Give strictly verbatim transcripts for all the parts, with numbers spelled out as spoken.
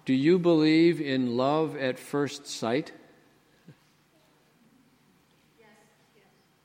do you believe in love at first sight? Yes, yes.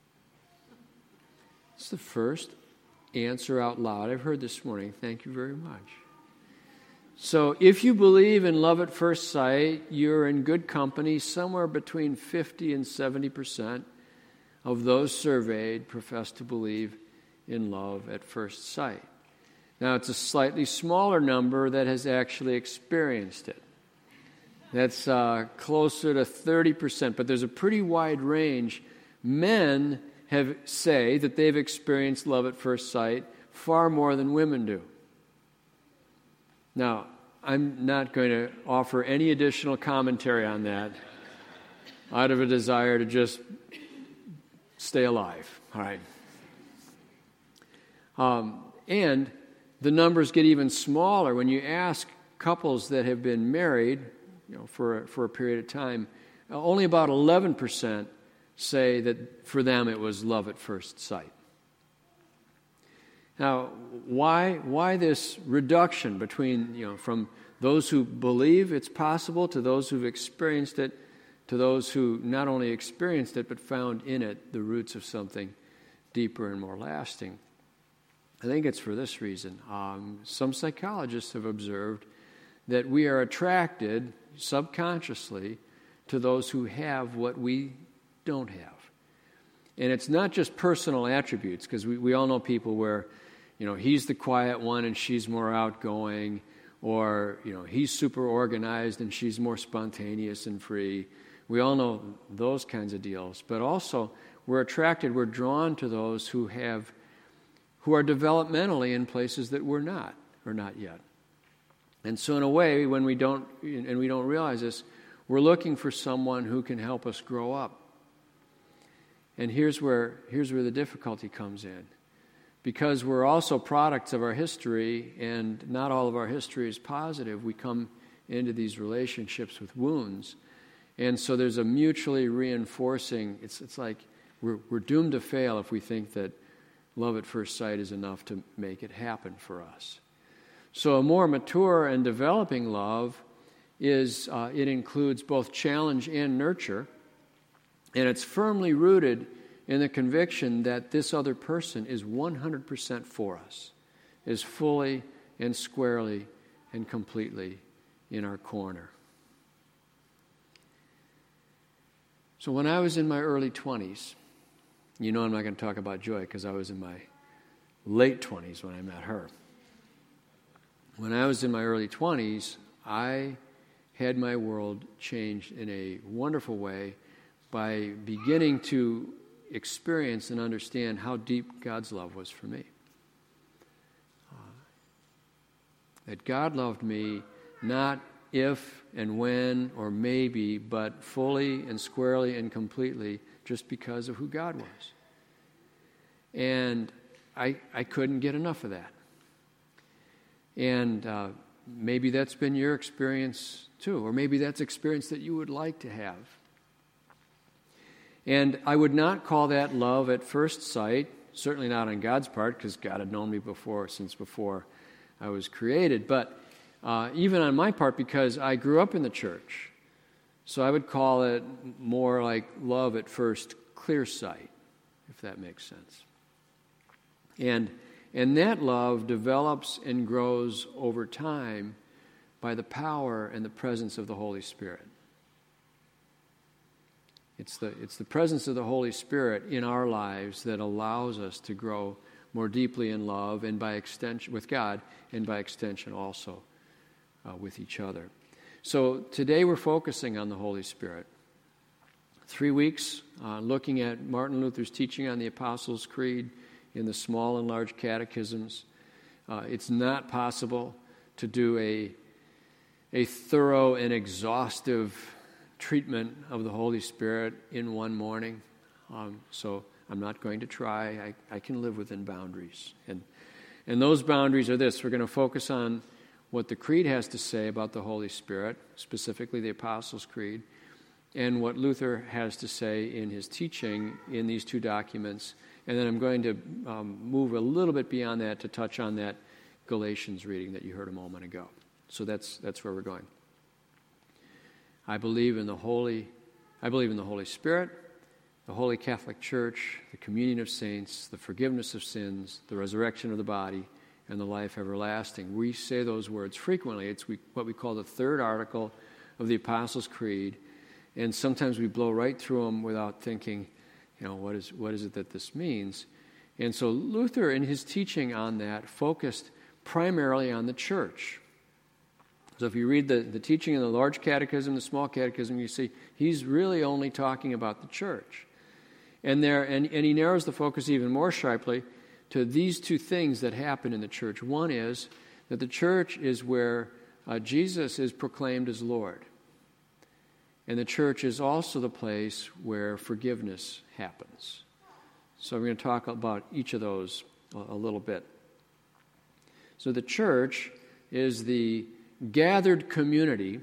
It's the first answer out loud I've heard this morning. Thank you very much. So if you believe in love at first sight, you're in good company. Somewhere between fifty and seventy percent of those surveyed profess to believe in love at first sight. Now, it's a slightly smaller number that has actually experienced it. That's uh, closer to thirty percent, but there's a pretty wide range. Men have say that they've experienced love at first sight far more than women do. Now, I'm not going to offer any additional commentary on that out of a desire to just stay alive. All right. Um, and the numbers get even smaller when you ask couples that have been married, you know, for for a period of time. Only about eleven percent say that for them it was love at first sight. Now, why why this reduction between, you know, from those who believe it's possible to those who've experienced it, to those who not only experienced it but found in it the roots of something deeper and more lasting? I think it's for this reason. Um, some psychologists have observed that we are attracted subconsciously to those who have what we don't have. And it's not just personal attributes, because we, we all know people where, you know, he's the quiet one and she's more outgoing, or, you know, he's super organized and she's more spontaneous and free. We all know those kinds of deals. But also, we're attracted, we're drawn to those who have who are developmentally in places that we're not, or not yet. And so in a way, when we don't, and we don't realize this, we're looking for someone who can help us grow up. And here's where, here's where the difficulty comes in. Because we're also products of our history, and not all of our history is positive, we come into these relationships with wounds. And so there's a mutually reinforcing, it's it's like we're we're doomed to fail if we think that love at first sight is enough to make it happen for us. So a more mature and developing love is, uh, it includes both challenge and nurture, and it's firmly rooted in the conviction that this other person is one hundred percent for us, is fully and squarely and completely in our corner. So when I was in my early twenties, you know I'm not going to talk about Joy because I was in my late twenties when I met her. When I was in my early twenties, I had my world changed in a wonderful way by beginning to experience and understand how deep God's love was for me. Uh, that God loved me not if and when or maybe, but fully and squarely and completely just because of who God was. And I I couldn't get enough of that. And uh, maybe that's been your experience too, or maybe that's experience that you would like to have. And I would not call that love at first sight, certainly not on God's part, because God had known me before, since before I was created, but uh, even on my part, because I grew up in the church. So I would call it more like love at first clear sight, if that makes sense. And and that love develops and grows over time by the power and the presence of the Holy Spirit. It's the it's the presence of the Holy Spirit in our lives that allows us to grow more deeply in love, and by extension with God, and by extension also uh, with each other. So today we're focusing on the Holy Spirit. Three weeks uh, looking at Martin Luther's teaching on the Apostles' Creed in the small and large catechisms. Uh, it's not possible to do a a thorough and exhaustive treatment of the Holy Spirit in one morning. Um, so I'm not going to try. I, I can live within boundaries. And and those boundaries are this. We're going to focus on what the Creed has to say about the Holy Spirit, specifically the Apostles' Creed, and what Luther has to say in his teaching in these two documents. And then I'm going to um, move a little bit beyond that to touch on that Galatians reading that you heard a moment ago. So that's that's where we're going. I believe in the Holy, I believe in the Holy Spirit, the Holy Catholic Church, the communion of saints, the forgiveness of sins, the resurrection of the body, and the life everlasting. We say those words frequently. It's we, what we call the third article of the Apostles' Creed, and sometimes we blow right through them without thinking, you know, what is what is it that this means? And so Luther, in his teaching on that, focused primarily on the church. So if you read the, the teaching in the large catechism, the small catechism, you see he's really only talking about the church. And there, and, and he narrows the focus even more sharply to these two things that happen in the church. One is that the church is where uh, Jesus is proclaimed as Lord. And the church is also the place where forgiveness happens. So we're going to talk about each of those a, a little bit. So the church is the gathered community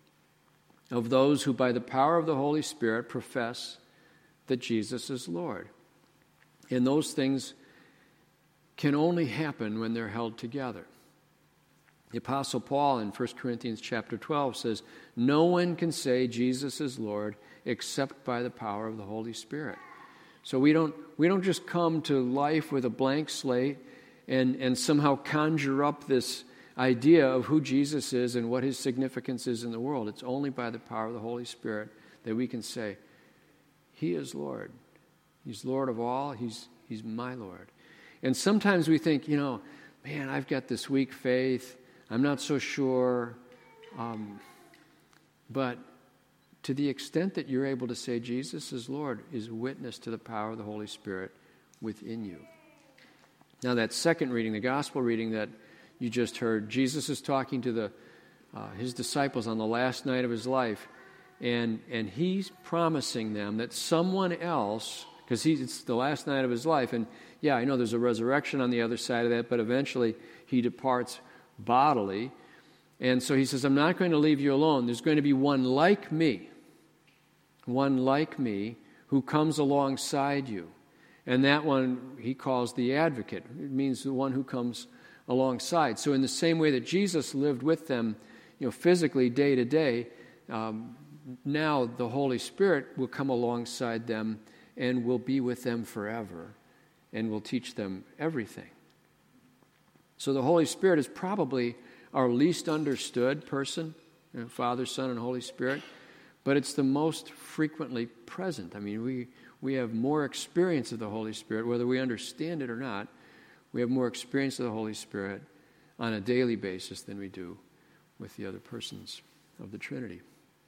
of those who by the power of the Holy Spirit profess that Jesus is Lord. And those things can only happen when they're held together. The Apostle Paul in First Corinthians chapter twelve says, "No one can say Jesus is Lord except by the power of the Holy Spirit." So we don't we don't just come to life with a blank slate and, and somehow conjure up this idea of who Jesus is and what his significance is in the world. It's only by the power of the Holy Spirit that we can say, He is Lord. He's Lord of all. He's He's my Lord. And sometimes we think, you know, man, I've got this weak faith. I'm not so sure. Um, but to the extent that you're able to say Jesus is Lord is a witness to the power of the Holy Spirit within you. Now that second reading, the gospel reading that you just heard, Jesus is talking to the uh, his disciples on the last night of his life, and and he's promising them that someone else, because it's the last night of his life, and yeah, I know there's a resurrection on the other side of that, but eventually he departs bodily. And so he says, I'm not going to leave you alone. There's going to be one like me, one like me who comes alongside you. And that one he calls the advocate. It means the one who comes alongside. So in the same way that Jesus lived with them, you know, physically day to day, um, now the Holy Spirit will come alongside them and will be with them forever and will teach them everything. So the Holy Spirit is probably our least understood person, you know, Father, Son, and Holy Spirit, but it's the most frequently present. I mean, we, we have more experience of the Holy Spirit, whether we understand it or not. We have more experience of the Holy Spirit on a daily basis than we do with the other persons of the Trinity.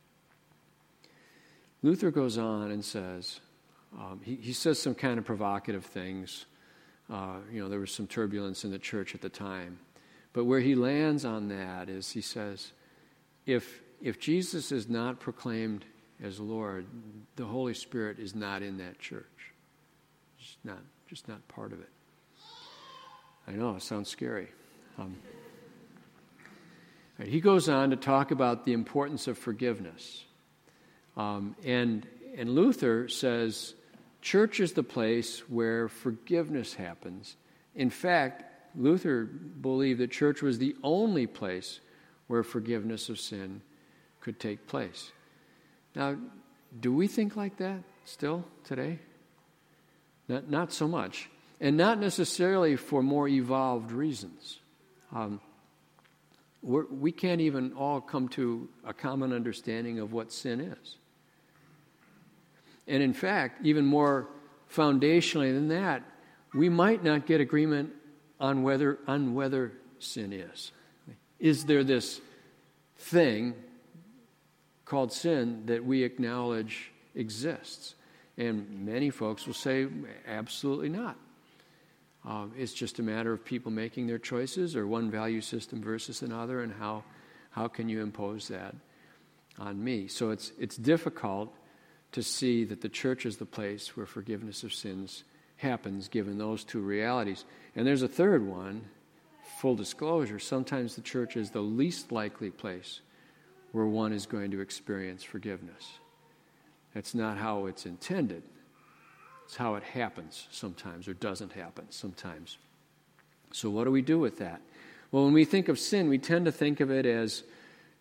Luther goes on and says, um, he, he says some kind of provocative things. Uh, you know, there was some turbulence in the church at the time. But where he lands on that is he says, if if Jesus is not proclaimed as Lord, the Holy Spirit is not in that church. It's not, just not part of it. I know, it sounds scary. Um, right, he goes on to talk about the importance of forgiveness. Um, and, and Luther says, church is the place where forgiveness happens. In fact, Luther believed that church was the only place where forgiveness of sin could take place. Now, do we think like that still today? Not, not so much. And not necessarily for more evolved reasons. Um, we're, we can't even all come to a common understanding of what sin is. And in fact, even more foundationally than that, we might not get agreement on whether on whether sin is. Is there this thing called sin that we acknowledge exists? And many folks will say, absolutely not. Um, it's just a matter of people making their choices, or one value system versus another, and how how can you impose that on me? So it's it's difficult to see that the church is the place where forgiveness of sins happens, given those two realities. And there's a third one, full disclosure. Sometimes the church is the least likely place where one is going to experience forgiveness. That's not how it's intended. It's how it happens sometimes, or doesn't happen sometimes. So what do we do with that? Well, when we think of sin, we tend to think of it as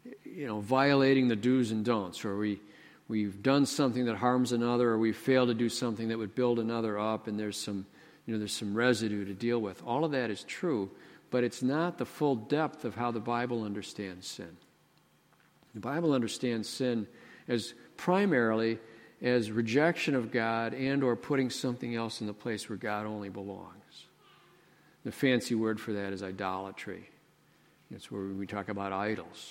you know, violating the do's and don'ts, or we, we've done something that harms another, or we failed to do something that would build another up, and there's some, you know, there's some residue to deal with. All of that is true, but it's not the full depth of how the Bible understands sin. The Bible understands sin as primarily as rejection of God and or putting something else in the place where God only belongs. The fancy word for that is idolatry. It's where we talk about idols.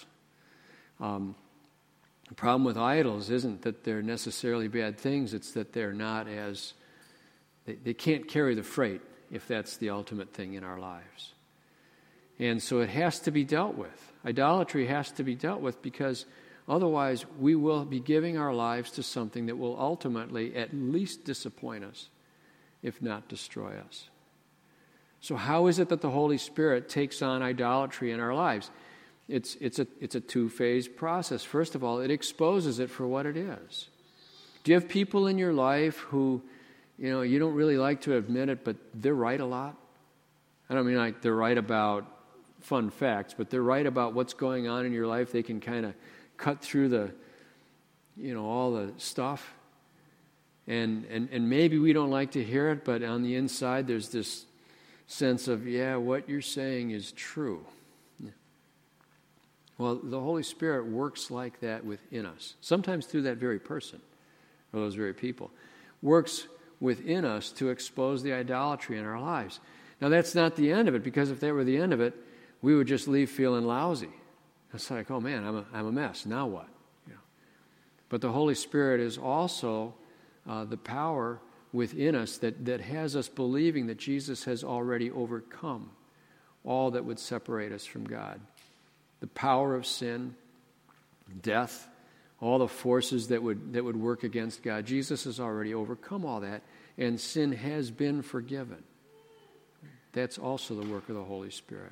Um, the problem with idols isn't that they're necessarily bad things, it's that they're not as, they, they can't carry the freight if that's the ultimate thing in our lives. And so it has to be dealt with. Idolatry has to be dealt with because otherwise we will be giving our lives to something that will ultimately at least disappoint us, if not destroy us. So how is it that the Holy Spirit takes on idolatry in our lives? It's, it's a, it's a two-phase process. First of all, it exposes it for what it is. Do you have people in your life who, you know, you don't really like to admit it, but they're right a lot? I don't mean like they're right about fun facts, but they're right about what's going on in your life. They can kind of cut through the, you know, all the stuff. And, and, and maybe we don't like to hear it, but on the inside there's this sense of, yeah, what you're saying is true. Yeah. Well, the Holy Spirit works like that within us, sometimes through that very person or those very people, works within us to expose the idolatry in our lives. Now, that's not the end of it, because if that were the end of it, we would just leave feeling lousy. It's like, oh man, I'm a, I'm a mess. Now what? You know. But the Holy Spirit is also uh, the power within us that, that has us believing that Jesus has already overcome all that would separate us from God. The power of sin, death, all the forces that would that would work against God. Jesus has already overcome all that, and sin has been forgiven. That's also the work of the Holy Spirit.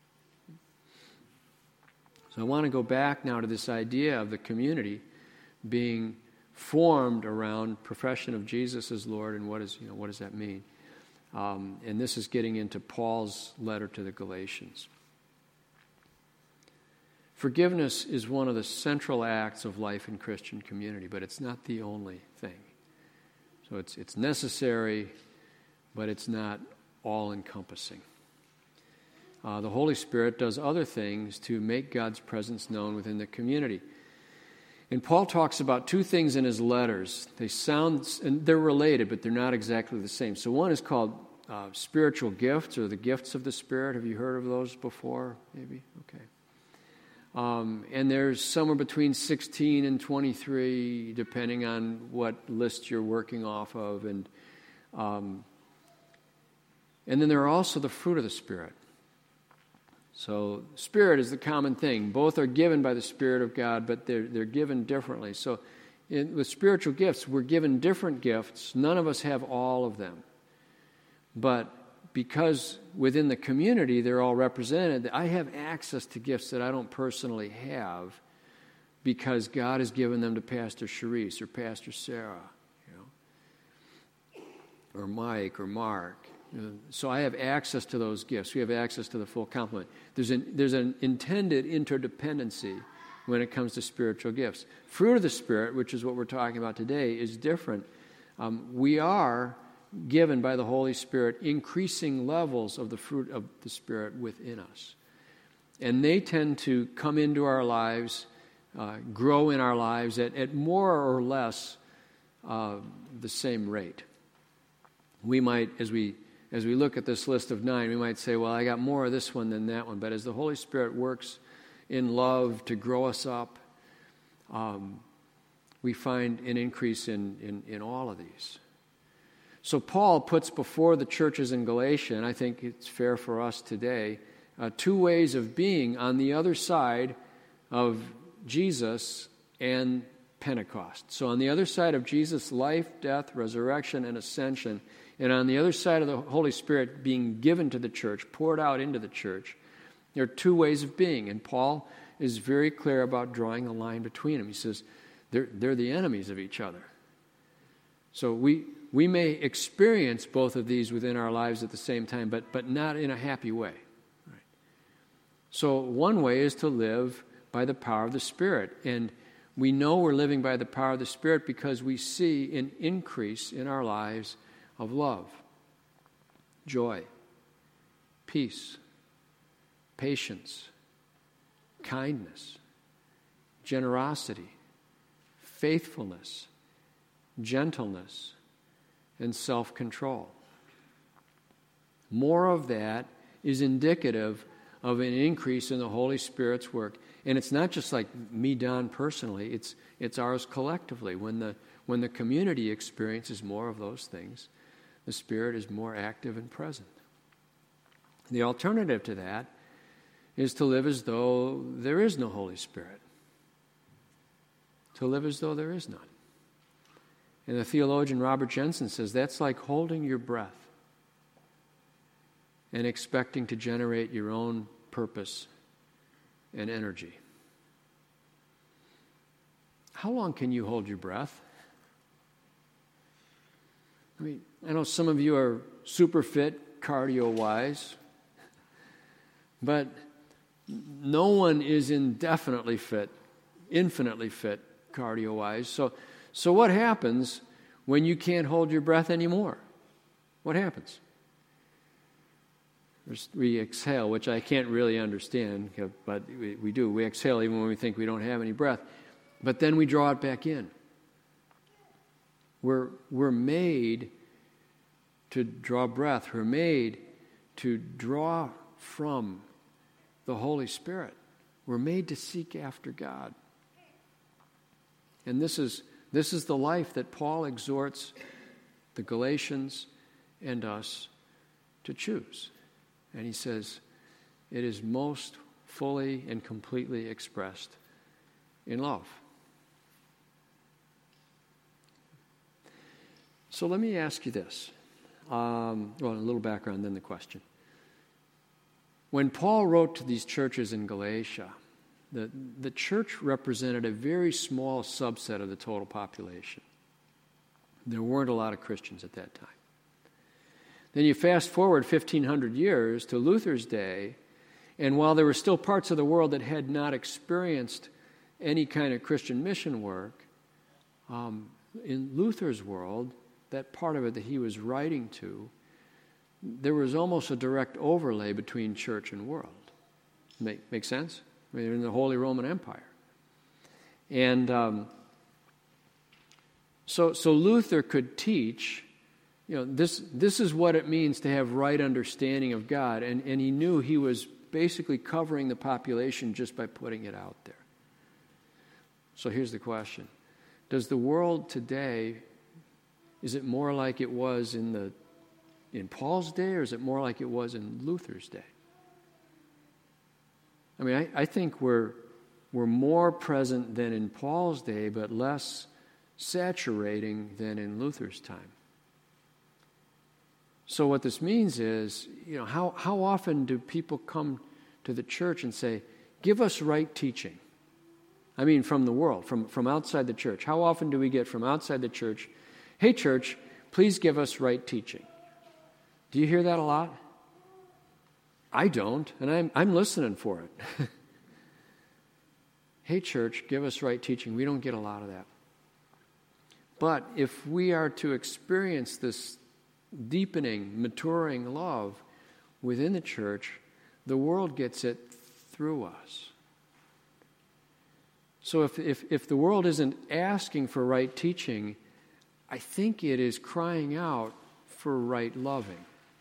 So I want to go back now to this idea of the community being formed around profession of Jesus as Lord, and what is you know what does that mean? Um, and this is getting into Paul's letter to the Galatians. Forgiveness is one of the central acts of life in Christian community, but it's not the only thing. So it's it's necessary, but it's not all-encompassing. Uh, the Holy Spirit does other things to make God's presence known within the community. And Paul talks about two things in his letters. They sound, and they're related, but they're not exactly the same. So one is called uh, spiritual gifts, or the gifts of the Spirit. Have you heard of those before? Maybe? Okay. Um, and there's somewhere between sixteen and twenty-three, depending on what list you're working off of. And um, and then there are also the fruit of the Spirit. So Spirit is the common thing. Both are given by the Spirit of God, but they're, they're given differently. So in, with spiritual gifts, we're given different gifts. None of us have all of them. But because within the community they're all represented, I have access to gifts that I don't personally have because God has given them to Pastor Sharice or Pastor Sarah, you know, or Mike or Mark. So I have access to those gifts. We have access to the full complement. There's an, there's an intended interdependency when it comes to spiritual gifts. Fruit of the Spirit, which is what we're talking about today, is different. Um, we are given by the Holy Spirit increasing levels of the fruit of the Spirit within us. And they tend to come into our lives, uh, grow in our lives at, at more or less uh, the same rate. We might, as we as we look at this list of nine, we might say, well, I got more of this one than that one. But as the Holy Spirit works in love to grow us up, um, we find an increase in, in, in all of these. So Paul puts before the churches in Galatia, and I think it's fair for us today, uh, two ways of being on the other side of Jesus and Pentecost. So on the other side of Jesus' life, death, resurrection, and ascension, and on the other side of the Holy Spirit being given to the church, poured out into the church, there are two ways of being. And Paul is very clear about drawing a line between them. He says they're, they're the enemies of each other. So we we may experience both of these within our lives at the same time, but, but not in a happy way. Right? So one way is to live by the power of the Spirit. And we know we're living by the power of the Spirit because we see an increase in our lives of love, joy, peace, patience, kindness, generosity, faithfulness, gentleness, and self-control. More of that is indicative of an increase in the Holy Spirit's work. And it's not just like me, Don, personally, it's it's ours collectively. When the when the community experiences more of those things, the Spirit is more active and present. The alternative to that is to live as though there is no Holy Spirit. To live as though there is none. And the theologian Robert Jensen says that's like holding your breath and expecting to generate your own purpose and energy. How long can you hold your breath? I mean, I know some of you are super fit cardio-wise, but no one is indefinitely fit, infinitely fit cardio-wise. So, so what happens when you can't hold your breath anymore? What happens? We exhale, which I can't really understand, but we, we do. We exhale even when we think we don't have any breath. But then we draw it back in. We're, we're made to draw breath. We're made to draw from the Holy Spirit. We're made to seek after God. And this is, this is the life that Paul exhorts the Galatians and us to choose. And he says, it is most fully and completely expressed in love. So let me ask you this. Um, well, a little background, then the question. When Paul wrote to these churches in Galatia, the, the church represented a very small subset of the total population. There weren't a lot of Christians at that time. Then you fast forward fifteen hundred years to Luther's day, and while there were still parts of the world that had not experienced any kind of Christian mission work, um, in Luther's world, that part of it that he was writing to, there was almost a direct overlay between church and world. Make, make sense? I mean, they're in the Holy Roman Empire. And um, so, so Luther could teach, you know, this this is what it means to have right understanding of God, and, and he knew he was basically covering the population just by putting it out there. So here's the question. Does the world today, is it more like it was in the in Paul's day, or is it more like it was in Luther's day? I mean, I, I think we're we're more present than in Paul's day, but less saturating than in Luther's time. So what this means is, you know, how, how often do people come to the church and say, give us right teaching? I mean, from the world, from, from outside the church. How often do we get from outside the church, hey, church, please give us right teaching? Do you hear that a lot? I don't, and I'm, I'm listening for it. Hey, church, give us right teaching. We don't get a lot of that. But if we are to experience this deepening, maturing love within the church, the world gets it through us. So if, if, if the world isn't asking for right teaching, I think it is crying out for right loving.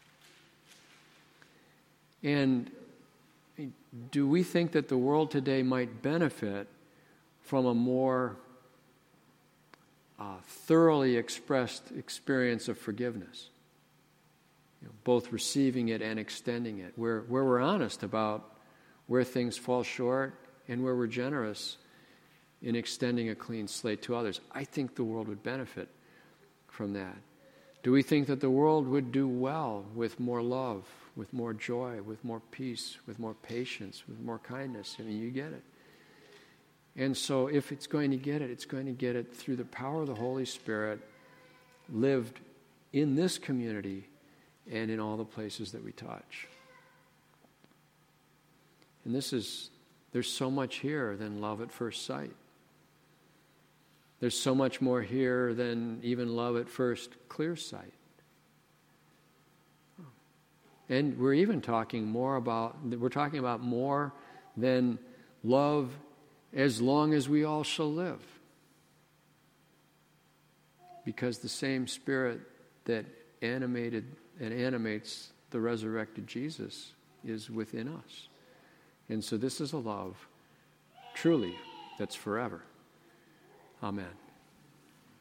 And do we think that the world today might benefit from a more uh, thoroughly expressed experience of forgiveness? You know, both receiving it and extending it, where, where we're honest about where things fall short and where we're generous in extending a clean slate to others. I think the world would benefit from that. Do we think that the world would do well with more love, with more joy, with more peace, with more patience, with more kindness? I mean, you get it. And so if it's going to get it, it's going to get it through the power of the Holy Spirit lived in this community and in all the places that we touch. And this is there's so much here than love at first sight. There's so much more here than even love at first clear sight. And we're even talking more about, we're talking about more than love as long as we all shall live. Because the same Spirit that animated and animates the resurrected Jesus is within us. And so this is a love, truly, that's forever. Amen.